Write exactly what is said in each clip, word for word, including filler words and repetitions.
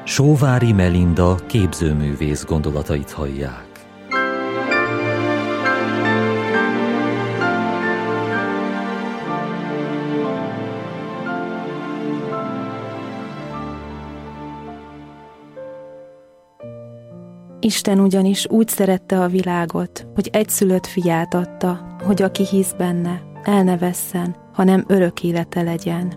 Sóvári Melinda képzőművész gondolatait hallják. Isten ugyanis úgy szerette a világot, hogy egyszülött fiát adta, hogy aki hisz benne, el ne vesszen, hanem örök élete legyen.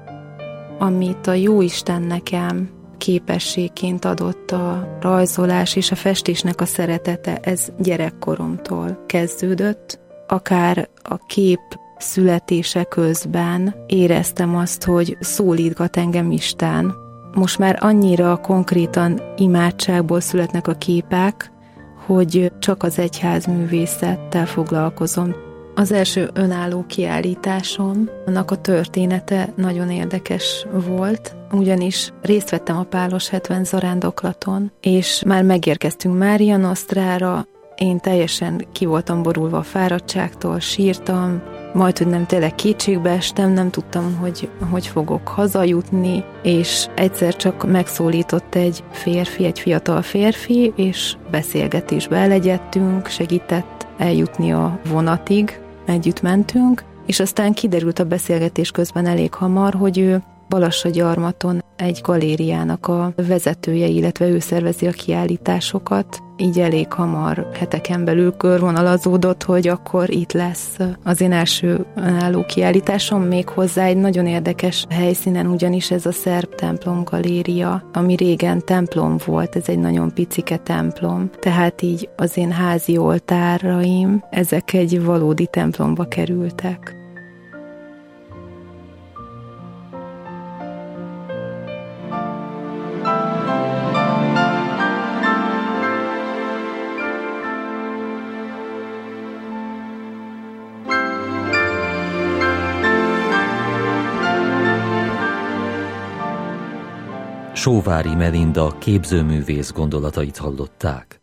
Amit a Jóisten nekem képességként adott a rajzolás és a festésnek a szeretete, ez gyerekkoromtól kezdődött. Akár a kép születése közben éreztem azt, hogy szólítgat engem Isten. Most már annyira konkrétan imádságból születnek a képek, hogy csak az egyházművészettel foglalkozom. Az első önálló kiállításom, annak a története nagyon érdekes volt, ugyanis részt vettem a Pálos hetven zarándoklaton, és már megérkeztünk Mária Nostrára, én teljesen ki voltam borulva a fáradtságtól, sírtam, majd, hogy nem tényleg kétségbe estem, nem tudtam, hogy hogy fogok hazajutni, és egyszer csak megszólított egy férfi, egy fiatal férfi, és beszélgetésbe elegyedtünk, segített eljutni a vonatig, együtt mentünk, és aztán kiderült a beszélgetés közben elég hamar, hogy ő Balassagyarmaton egy galériának a vezetője, illetve ő szervezi a kiállításokat. Így elég hamar, heteken belül körvonalazódott, hogy akkor itt lesz az én első önálló kiállításom, még hozzá egy nagyon érdekes helyszínen, ugyanis ez a Szerb templom galéria, ami régen templom volt, ez egy nagyon picike templom, tehát így az én házi oltáraim, ezek egy valódi templomba kerültek. Sóvári Melinda képzőművész gondolatait hallották.